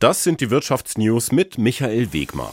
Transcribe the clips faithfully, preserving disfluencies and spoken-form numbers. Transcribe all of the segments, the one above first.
Das sind die Wirtschaftsnews mit Michael Wegmar.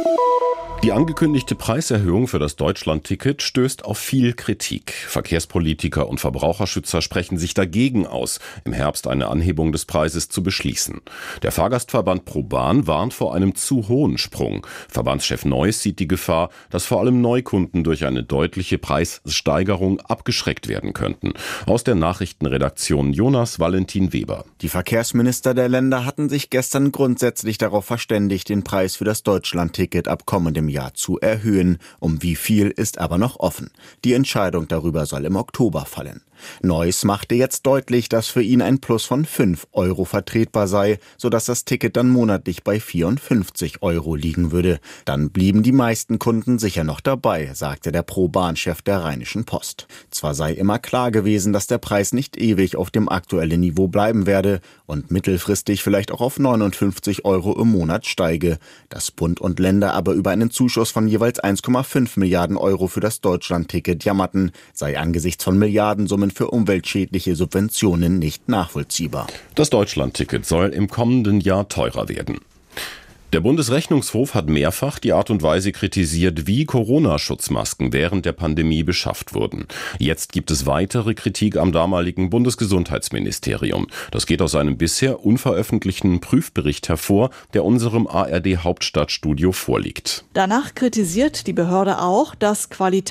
Die angekündigte Preiserhöhung für das Deutschland-Ticket stößt auf viel Kritik. Verkehrspolitiker und Verbraucherschützer sprechen sich dagegen aus, im Herbst eine Anhebung des Preises zu beschließen. Der Fahrgastverband ProBahn warnt vor einem zu hohen Sprung. Verbandschef Neuss sieht die Gefahr, dass vor allem Neukunden durch eine deutliche Preissteigerung abgeschreckt werden könnten. Aus der Nachrichtenredaktion Jonas Valentin Weber. Die Verkehrsminister der Länder hatten sich gestern grundsätzlich darauf verständigt, den Preis für das Deutschland-Ticket ab kommendem Jahr zu erhöhen. Um wie viel ist aber noch offen. Die Entscheidung darüber soll im Oktober fallen. Neuss machte jetzt deutlich, dass für ihn ein Plus von fünf Euro vertretbar sei, sodass das Ticket dann monatlich bei vierundfünfzig Euro liegen würde. Dann blieben die meisten Kunden sicher noch dabei, sagte der ProBahn-Chef der Rheinischen Post. Zwar sei immer klar gewesen, dass der Preis nicht ewig auf dem aktuellen Niveau bleiben werde und mittelfristig vielleicht auch auf neunundfünfzig Euro im Monat steige. Dass Bund und Länder aber über einen Zuschuss von jeweils eins Komma fünf Milliarden Euro für das Deutschland-Ticket jammerten, sei angesichts von Milliardensummen für umweltschädliche Subventionen nicht nachvollziehbar. Das Deutschland-Ticket soll im kommenden Jahr teurer werden. Der Bundesrechnungshof hat mehrfach die Art und Weise kritisiert, wie Corona-Schutzmasken während der Pandemie beschafft wurden. Jetzt gibt es weitere Kritik am damaligen Bundesgesundheitsministerium. Das geht aus einem bisher unveröffentlichten Prüfbericht hervor, der unserem A R D-Hauptstadtstudio vorliegt. Danach kritisiert die Behörde auch, dass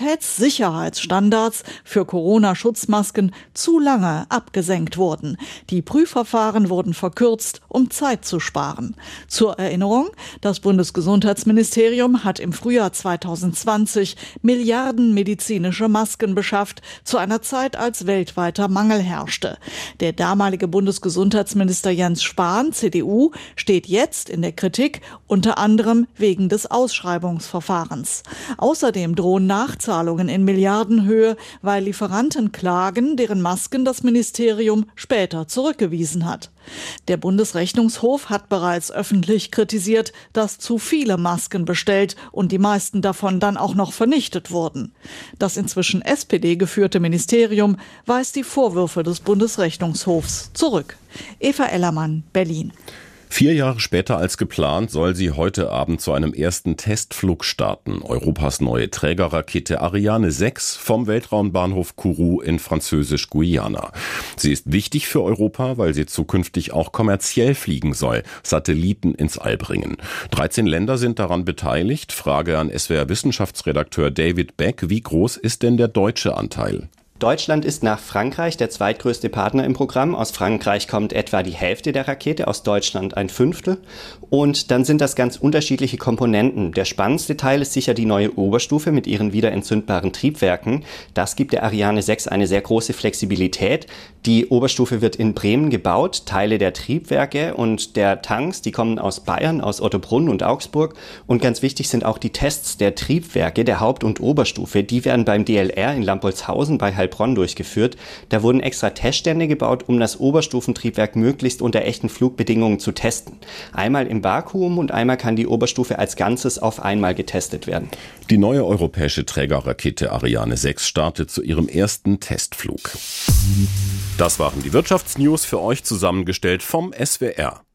Qualitätssicherheitsstandards für Corona-Schutzmasken zu lange abgesenkt wurden. Die Prüfverfahren wurden verkürzt, um Zeit zu sparen. Zur Erinnerung: Das Bundesgesundheitsministerium hat im Frühjahr zweitausendzwanzig Milliarden medizinische Masken beschafft, zu einer Zeit, als weltweiter Mangel herrschte. Der damalige Bundesgesundheitsminister Jens Spahn, C D U, steht jetzt in der Kritik, unter anderem wegen des Ausschreibungsverfahrens. Außerdem drohen Nachzahlungen in Milliardenhöhe, weil Lieferanten klagen, deren Masken das Ministerium später zurückgewiesen hat. Der Bundesrechnungshof hat bereits öffentlich kritisiert, dass zu viele Masken bestellt und die meisten davon dann auch noch vernichtet wurden. Das inzwischen S P D-geführte Ministerium weist die Vorwürfe des Bundesrechnungshofs zurück. Eva Ellermann, Berlin. Vier Jahre später als geplant soll sie heute Abend zu einem ersten Testflug starten. Europas neue Trägerrakete Ariane sechs vom Weltraumbahnhof Kourou in Französisch-Guyana. Sie ist wichtig für Europa, weil sie zukünftig auch kommerziell fliegen soll, Satelliten ins All bringen. dreizehn Länder sind daran beteiligt. Frage an S W R-Wissenschaftsredakteur David Beck: Wie groß ist denn der deutsche Anteil? Deutschland ist nach Frankreich der zweitgrößte Partner im Programm. Aus Frankreich kommt etwa die Hälfte der Rakete, aus Deutschland ein Fünftel. Und dann sind das ganz unterschiedliche Komponenten. Der spannendste Teil ist sicher die neue Oberstufe mit ihren wiederentzündbaren Triebwerken. Das gibt der Ariane sechs eine sehr große Flexibilität. Die Oberstufe wird in Bremen gebaut. Teile der Triebwerke und der Tanks, die kommen aus Bayern, aus Ottobrunn und Augsburg. Und ganz wichtig sind auch die Tests der Triebwerke, der Haupt- und Oberstufe. Die werden beim D L R in Lambolzhausen bei Heilbronn durchgeführt. Da wurden extra Teststände gebaut, um das Oberstufentriebwerk möglichst unter echten Flugbedingungen zu testen. Einmal im Vakuum und einmal kann die Oberstufe als Ganzes auf einmal getestet werden. Die neue europäische Trägerrakete Ariane sechs startet zu ihrem ersten Testflug. Das waren die Wirtschaftsnews, für euch zusammengestellt vom S W R.